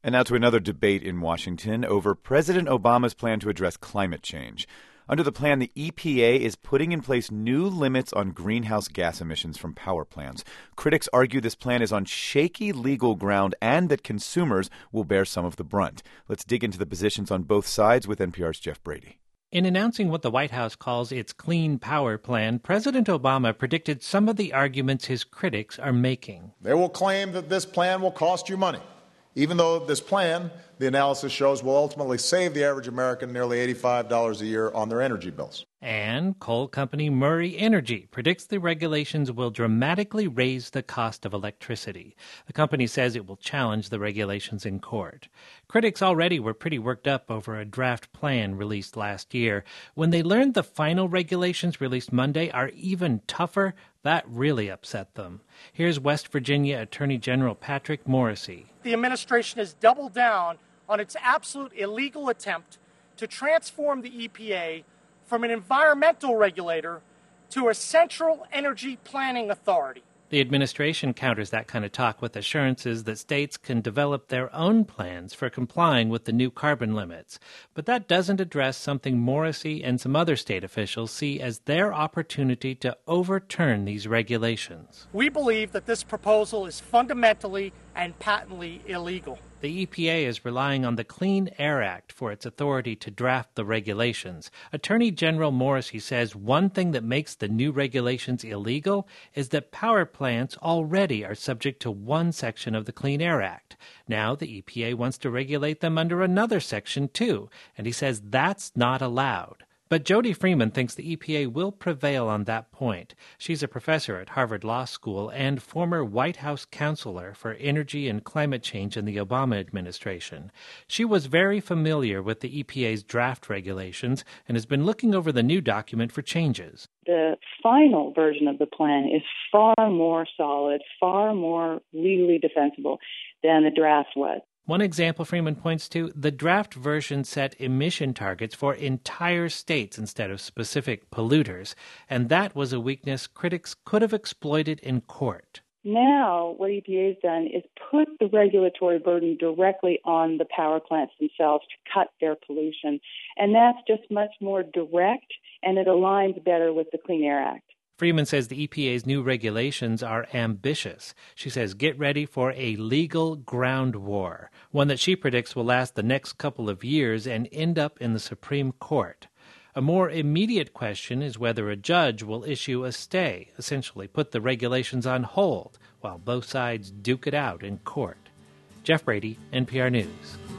And now to another debate in Washington over President Obama's plan to address climate change. Under the plan, the EPA is putting in place new limits on greenhouse gas emissions from power plants. Critics argue this plan is on shaky legal ground and that consumers will bear some of the brunt. Let's dig into the positions on both sides with NPR's Jeff Brady. In announcing what the White House calls its Clean Power Plan, President Obama predicted some of the arguments his critics are making. They will claim that this plan will cost you money, even though this plan, the analysis shows, will ultimately save the average American nearly $85 a year on their energy bills. And coal company Murray Energy predicts the regulations will dramatically raise the cost of electricity. The company says it will challenge the regulations in court. Critics already were pretty worked up over a draft plan released last year. When they learned the final regulations released Monday are even tougher, that really upset them. Here's West Virginia Attorney General Patrick Morrisey. The administration has doubled down on its absolute illegal attempt to transform the EPA from an environmental regulator to a central energy planning authority. The administration counters that kind of talk with assurances that states can develop their own plans for complying with the new carbon limits. But that doesn't address something Morrisey and some other state officials see as their opportunity to overturn these regulations. We believe that this proposal is fundamentally and patently illegal. The EPA is relying on the Clean Air Act for its authority to draft the regulations. Attorney General Morrisey says one thing that makes the new regulations illegal is that power plants already are subject to one section of the Clean Air Act. Now the EPA wants to regulate them under another section too, and he says that's not allowed. But Jody Freeman thinks the EPA will prevail on that point. She's a professor at Harvard Law School and former White House counselor for energy and climate change in the Obama administration. She was very familiar with the EPA's draft regulations and has been looking over the new document for changes. The final version of the plan is far more solid, far more legally defensible than the draft was. One example Freeman points to, the draft version set emission targets for entire states instead of specific polluters, and that was a weakness critics could have exploited in court. Now, what EPA has done is put the regulatory burden directly on the power plants themselves to cut their pollution, and that's just much more direct, and it aligns better with the Clean Air Act. Freeman says the EPA's new regulations are ambitious. She says get ready for a legal ground war, one that she predicts will last the next couple of years and end up in the Supreme Court. A more immediate question is whether a judge will issue a stay, essentially put the regulations on hold, while both sides duke it out in court. Jeff Brady, NPR News.